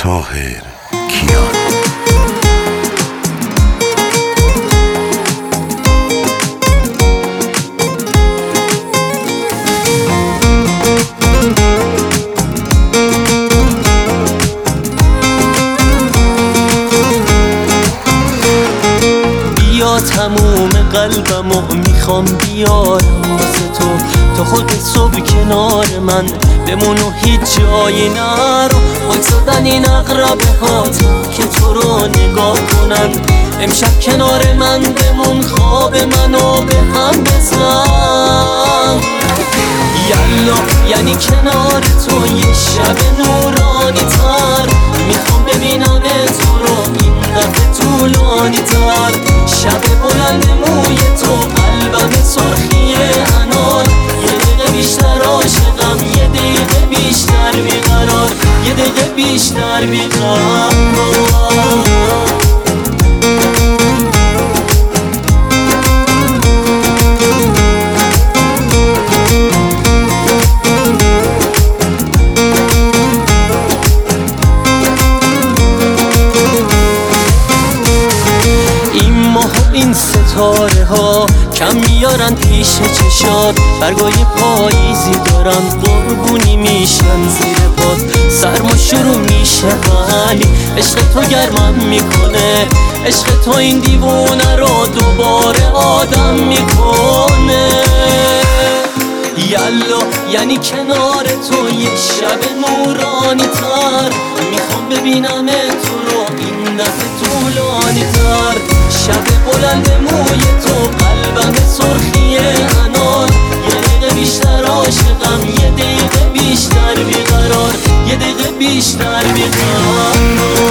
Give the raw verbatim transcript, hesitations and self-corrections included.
طاهر کیان. بیا تموم قلبمو میخوام بیارم واسه تو، تو خودت صبح کنار من بمون و هیچ جایی نرو. وایسادن این اقربه هات که تو رو نگاه کنن، امشب کنار من بمون خواب منو به هم بزن. یلا یعنی کنار تو یه شب نورانی تر، میخوام ببینم تو رو این دفعه طولانی تر. شب بلند موی تو قلبم سرخی انار، یه دقیقه بیشتر عاشقم، یه دقیقه بیشتر بیقرار، یه دقیقه بیشتر بیقرار. این ستاره ها کم میارن پیش چشات، برگای پاییزی دارن قربونی میشن زیر پات. سرما شروع میشه ولی عشق تو گرمم میکنه، عشق تو این دیوونه رو دوباره آدم میکنه. یلا یعنی کنار تو یه شب نورانی تر، میخوام ببینم تو رو این دفعه طولانی تر. شب بلند موی تو قلبم سرخی انار، یه دقیقه بیشتر عاشقم، یه دقیقه بیشتر بیقرار، یه دقیقه بیشتر بیقرار.